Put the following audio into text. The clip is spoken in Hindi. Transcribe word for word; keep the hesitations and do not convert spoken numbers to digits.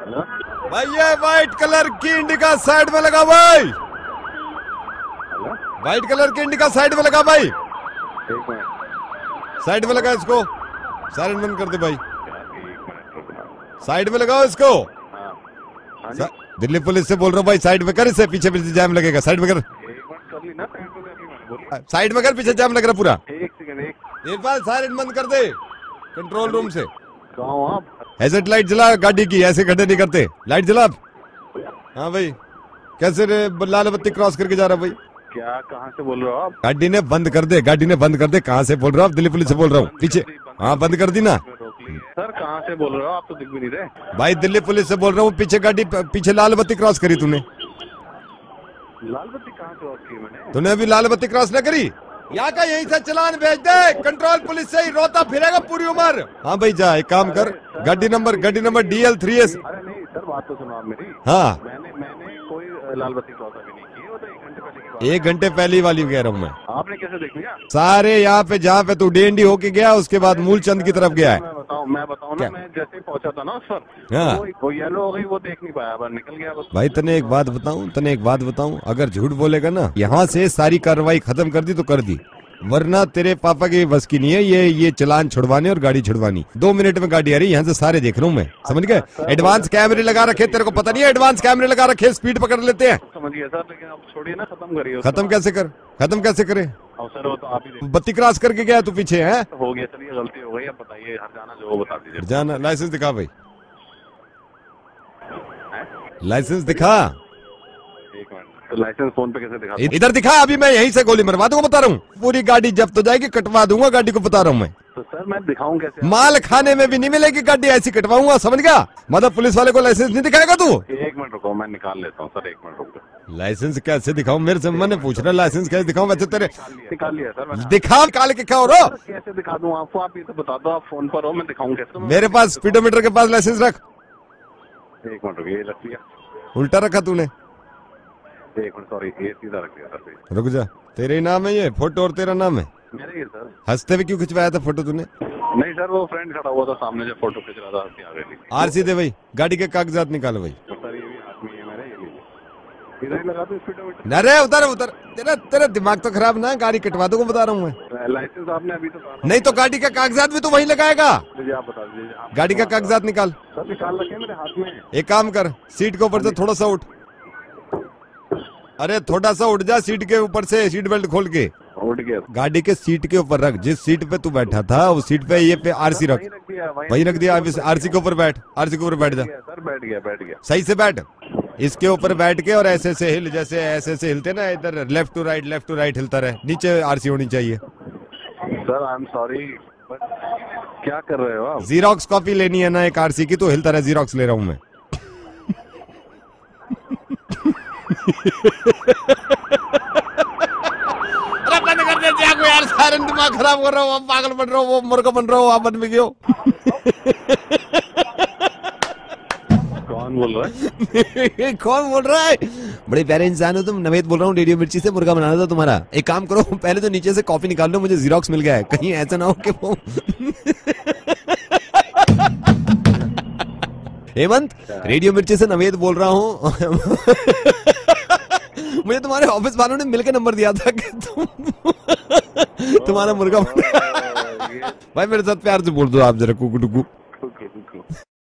भाई ये व्हाइट कलर की इंडिका साइड में लगा भाई, व्हाइट कलर की इंडिका साइड में लगा भाई, साइड में लगा इसको, साइलेंट बंद कर दे भाई, साइड में लगाओ इसको। दिल्ली पुलिस से बोल रहा हूँ भाई, साइड में कर इसे, पीछे पीछे जाम लगेगा, साइड में कर, साइड में कर, पीछे जाम लग रहा पूरा। एक बार साइलेंट बंद कर दे कंट्रोल रूम से। हैजर्ड लाइट जला गाड़ी की, ऐसे खड्डे नहीं करते, लाइट जला। हाँ भाई कैसे रे लाल बत्ती क्रॉस करके जा रहा भाई? क्या कहाँ से बोल रहे हो आप? गाड़ी ने बंद कर दे, गाड़ी ने बंद कर दे। कहाँ से बोल रहा हूँ? दिल्ली पुलिस से बोल रहा हूँ, पीछे। हाँ बंद कर दी ना सर, कहाँ से बोल रहे हो आप? तो दिख भी नहीं रहे भाई, दिल्ली पुलिस से बोल रहा हूँ। पीछे गाड़ी, पीछे लाल बत्ती क्रॉस करी तूने। लाल बत्ती कहाँ क्रॉस की मैंने? तूने अभी लाल बत्ती क्रॉस न करी? यहाँ का यही से चलान भेज दे, कंट्रोल पुलिस से ही रोता फिरेगा पूरी उम्र। हाँ भाई जा, एक काम कर, गाड़ी नंबर गाड़ी number D L three S. अरे नहीं सर, बात तो सुनो आप मेरी। हाँ मैंने मैंने कोई लाल बत्ती क्रॉस अभी नहीं की, वो तो एक घंटे पहले की बात। एक घंटे पहली वाली कह रहा हूँ मैं। आपने कैसे देख लिया? सारे यहाँ पे जहाँ पे तू डेंडी होके गया, उसके बाद मूलचंद की तरफ गया है। मैं बताऊँ मैं बताऊँ ना, मैं जैसे ही पहुंचा था ना उस पर, हाँ। वो, वो येलो हो गई, वो देख नहीं पाया, बस निकल गया बस। भाई तने एक बात बताऊं, तने एक बात बताऊं, अगर झूठ बोलेगा ना, यहाँ से सारी कार्रवाई खत्म कर दी तो कर दी, वरना तेरे पापा की बस की नहीं है ये ये चलान छुड़वाने और गाड़ी छुड़वानी। दो मिनट में गाड़ी आ रही, यहाँ से सारे देख रहा हूँ मैं, समझ गए? एडवांस कैमरे लगा रखे, तेरे को पता नहीं है? एडवांस कैमरे लगा रखे, स्पीड पकड़ लेते हैं। समझ गया सर, लेकिन आप छोड़िए ना, खत्म करिए। खत्म कैसे कर, खत्म कैसे करे? सर वो तो आप ही देखिए। बत्ती क्रॉस करके गया तू पीछे है? हो गया, चलिए गलती हो गई, अब बताइए हर जाना जो वो बता दीजिए। जाना, लाइसेंस दिखा भाई, लाइसेंस दिखा। एक मिनट, तो लाइसेंस फोन पे कैसे दिखा? इधर दिखा, अभी मैं यहीं से गोली मरवा दूंगा, बता रहा हूँ। पूरी गाड़ी जब्त हो जाएगी, कटवा दूंगा गाड़ी को, बता रहा हूँ मैं। तो सर मैं दिखाऊं कैसे? माल खाने में भी नहीं मिलेगी गाड़ी, ऐसी कटवाऊंगा, समझ गया? मतलब पुलिस वाले को लाइसेंस नहीं दिखाएगा तू? एक मिनट रुको, मैं निकाल लेता हूँ सर, एक मिनट रुको। लाइसेंस कैसे दिखाऊं? मेरे से मैंने पूछ रहा लाइसेंस कैसे दिखाऊं? वैसे तेरे निकाल लिया सर मैंने। दिखा, निकाल के क्या हो रहा? कैसे दिखा दूं आपको? आप ये तो बता दो, आप फोन पर हो, मैं दिखाऊं कैसे? मेरे पास स्पीडोमीटर के पास लाइसेंस रख। एक मिनट रुको, ये रख लिया। उल्टा रखा तूने? एक मिनट, सॉरी, ये सीधा रख लिया सर। रुक जा, तेरे ही नाम है ये फोटो और तेरा नाम है? मेरे ही सर। हंसते हुए क्यों खिंचवाया था फोटो तूने? नहीं सर, वो फ्रेंड खड़ा हुआ था सामने, जो फोटो खींच रहा था, हंसी आ गई। आरसी दे भाई, गाड़ी के कागजात निकालो भाई। सर ये भी हाथ में है मेरे, ये लीजिए। इधर ही लगा दो स्पीडोमीटर। अरे उतर उतर, तेरा तेरा दिमाग तो खराब ना, गाड़ी कटवा दूंगा, बता रहा हूँ मैं। लाइसेंस आपने अभी तो कहा नहीं तो गाड़ी का कागजात भी तो वही लगाएगा। आप बता दीजिए। गाड़ी का कागजात निकाल। सर निकाल रखे मेरे हाथ में। एक काम कर, सीट के ऊपर से थोड़ा सा उठ। अरे थोड़ा सा उठ जा सीट के ऊपर से, सीट बेल्ट खोल के। उठ गया। गाड़ी के सीट के ऊपर रख, जिस सीट पे तू बैठा था उस सीट पे ये पे आरसी रख। वही रख दिया, आरसी के ऊपर बैठ, आरसी के ऊपर बैठ जा। सर बैठ गया, बैठ गया। सही से बैठ, इसके ऊपर बैठ के और ऐसे से हिल, जैसे ऐसे से हिलते ना, इधर left to right, left to right हिलता रहे। नीचे आरसी होनी चाहिए। Sir I am sorry, but क्या कर रहे हो आप? जीरोक्स कॉपी लेनी है ना एक आरसी की, तो हिलता रहे, जीरोक्स ले रहा हूँ मैं। अरे बंद कर दे जागो यार, सारे दिमाग खराब कर रहा हूँ, पागल बन रहा हूँ, वो मुर्गा बन रहा हूँ, आप बन में गयो। कौन बोल रहा है? कौन बोल रहा है? बड़े प्यारे इंसान हो तुम। नवेद बोल रहा हूँ, रेडियो मिर्ची से, मुर्गा बनाना था तुम्हारा। एक काम करो, पहले तो नीचे से कॉफी निकाल लो, मुझे जीरोक्स मिल गया है, कहीं ऐसा ना हो कि वो हेमंत, रेडियो मिर्ची से नवेद बोल रहा हूँ। मुझे तुम्हारे ऑफिस वालों ने मिलकर नंबर दिया था कि तुम तुम्हारा मुर्गा भाई मेरे साथ प्यार से बोल दो आप जरा, कुकु टुकु।